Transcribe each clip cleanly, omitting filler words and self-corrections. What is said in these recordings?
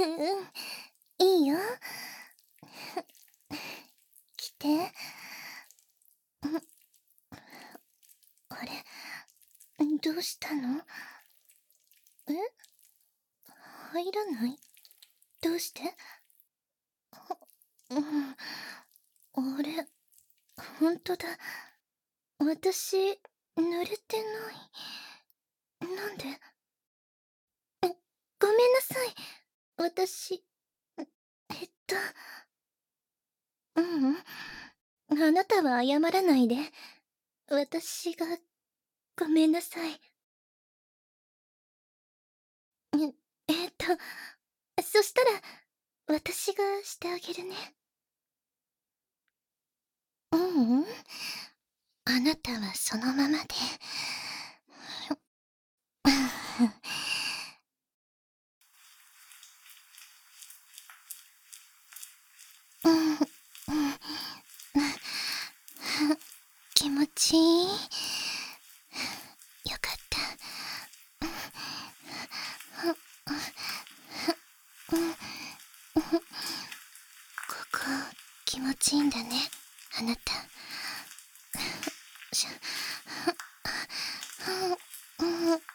いいよ。来て。あれ、どうしたの？え？入らない？どうして？うん、あれ、ほんとだ。私、濡れてない。なんで？ごめんなさい。私、ううん。あなたは謝らないで。私が、ごめんなさい。えそしたら、私がしてあげるね。ううん。あなたはそのままで。うん、うん、気持ちいい？よかった。ここ、気持ちいいんだね、あなた。しゃ、うん、うん、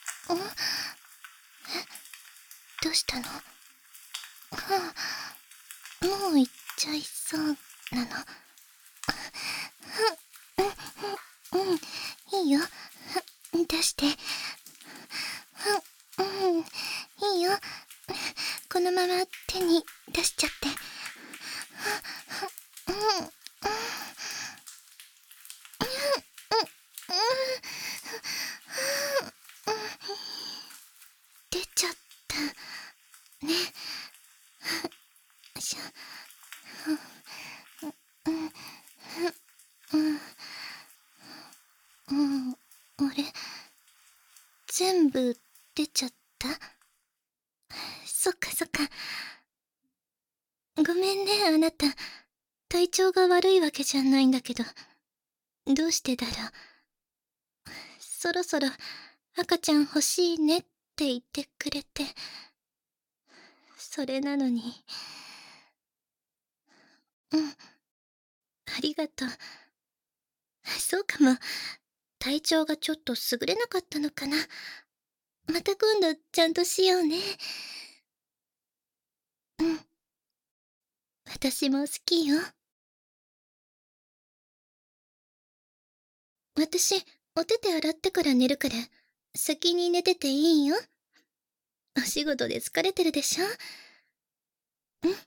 どうしたの？もう行っちゃいそうなの？うん、いいよ。出して。うん、いいよ。このまま手に出しちゃって。うん、うん、出ちゃったね。しゃ、うん、うん、あれ、全部出ちゃった？そっかそっか。ごめんね、あなた。体調が悪いわけじゃないんだけど。どうしてだろう。そろそろ赤ちゃん欲しいねって言ってくれて。それなのに。うん、ありがとう。そうかも。体調がちょっと優れなかったのかな。また今度ちゃんとしようね。うん。私も好きよ。私、お手手洗ってから寝るから、先に寝てていいよ。お仕事で疲れてるでしょ？うん。は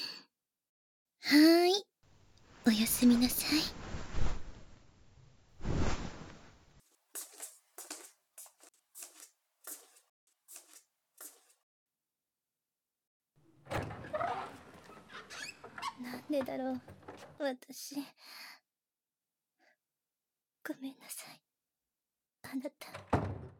ーい。おやすみなさい。なんでだろう。私。ごめんなさい。あなた。